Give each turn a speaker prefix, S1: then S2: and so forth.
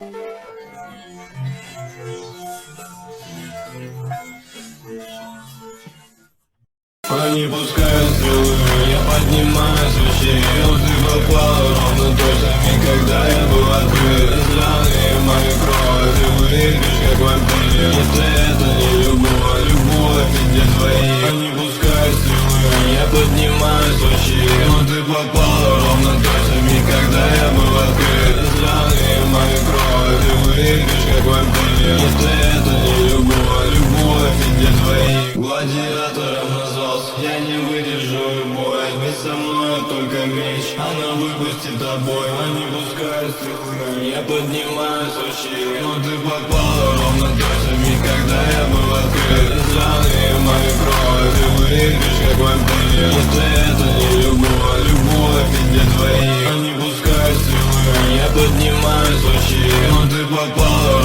S1: Они пускают стрелы, я поднимаю свечи. Но ты попала ровно точно, когда я был открыт. Раны моей крови, ты выглядишь как вампир. Если это не любовь, любовь где твои. Они пускают стрелы, я поднимаю свечи. Но ты попала ровно точно, когда я был открыт. Раны моей крови, ты выглядишь как вампир. Если это не любовь, любовь где твои. Гладиатором назвался, я не выдержу бой. Ведь со мной только меч, она выпустит обои. Они пускают стрелы, я поднимаю свечи. Но ты попала ровно точно, когда я был открыт. Раны моей крови, ты выглядишь как вампир. Если это не любовь, любовь где твои. Они пускают стрелы, я поднимаю свечи. Но ты попала